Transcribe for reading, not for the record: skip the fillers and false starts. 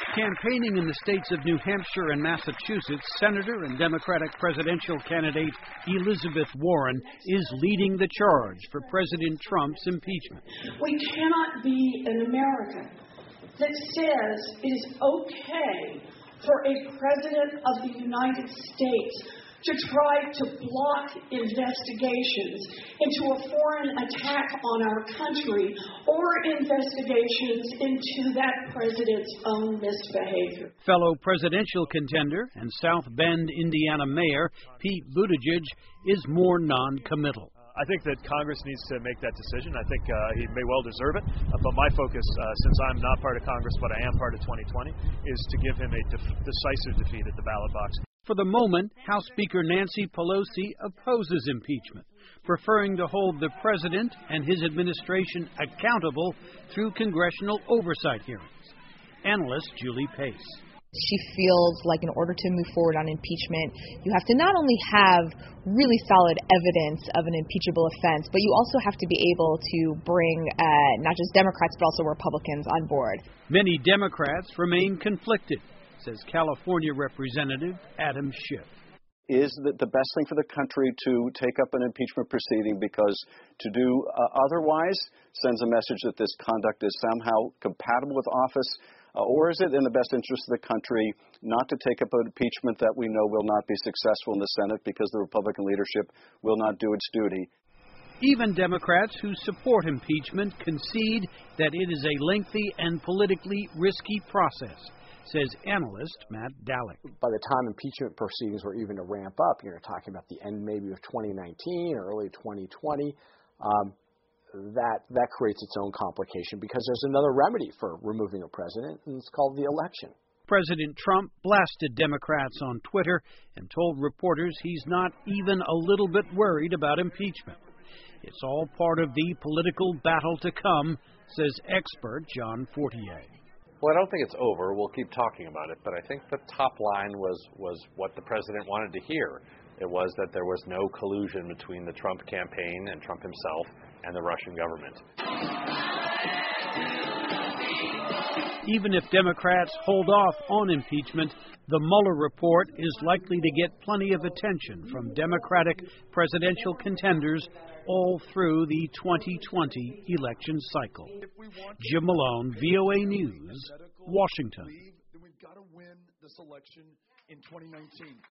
Campaigning in the states of New Hampshire and Massachusetts, Senator and Democratic presidential candidate Elizabeth Warren is leading the charge for President Trump's impeachment. We cannot be an America that says it is okay for a president of the United States to try to block investigations into a foreign attack on our country or investigations into that president's own misbehavior. Fellow presidential contender and South Bend, Indiana Mayor Pete Buttigieg is more non-committal. I think that Congress needs to make that decision. I think he may well deserve it. But my focus, since I'm not part of Congress but I am part of 2020, is to give him a decisive defeat at the ballot box. For the moment, House Speaker Nancy Pelosi opposes impeachment, preferring to hold the president and his administration accountable through congressional oversight hearings. Analyst Julie Pace. She feels like in order to move forward on impeachment, you have to not only have really solid evidence of an impeachable offense, but you also have to be able to bring not just Democrats but also Republicans on board. Many Democrats remain conflicted, says California Representative Adam Schiff. Is that the best thing for the country to take up an impeachment proceeding, because to do otherwise sends a message that this conduct is somehow compatible with office, or is it in the best interest of the country not to take up an impeachment that we know will not be successful in the Senate because the Republican leadership will not do its duty? Even Democrats who support impeachment concede that it is a lengthy and politically risky process, says analyst Matt Dallek. By the time impeachment proceedings were even to ramp up, you're talking about the end maybe of 2019 or early 2020. That creates its own complication because there's another remedy for removing a president, and it's called the election. President Trump blasted Democrats on Twitter and told reporters he's not even a little bit worried about impeachment. It's all part of the political battle to come, says expert John Fortier. Well, I don't think it's over. We'll keep talking about it, but I think the top line was what the president wanted to hear. It was that there was no collusion between the Trump campaign and Trump himself and the Russian government. Even if Democrats hold off on impeachment, the Mueller report is likely to get plenty of attention from Democratic presidential contenders all through the 2020 election cycle. Jim Malone, VOA News, Washington. We've got to win this election in 2019.